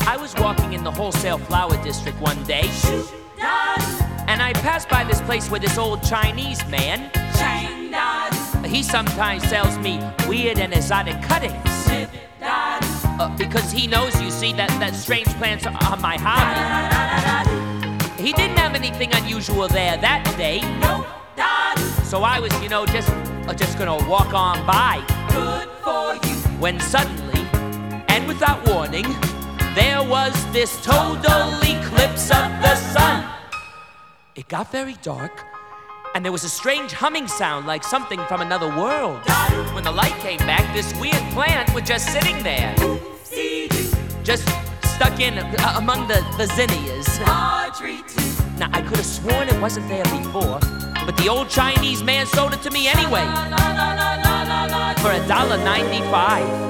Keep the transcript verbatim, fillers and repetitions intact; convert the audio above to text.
I was walking in the wholesale flower district one day, and I passed by this place where this old Chinese man, he sometimes sells me weird and exotic cuttings. Uh, because he knows, you see, that, that strange plants are my hobby. He didn't have anything unusual there that day. So I was, you know, just uh, just gonna walk on by. Good for you. When suddenly, and without warning, there was this total eclipse of the sun. It got very dark, and there was a strange humming sound like something from another world. When the light came back, this weird plant was just sitting there, just stuck in uh, among the, the zinnias. Now, I could have sworn it wasn't there before, but the old Chinese man sold it to me anyway for a dollar ninety-five.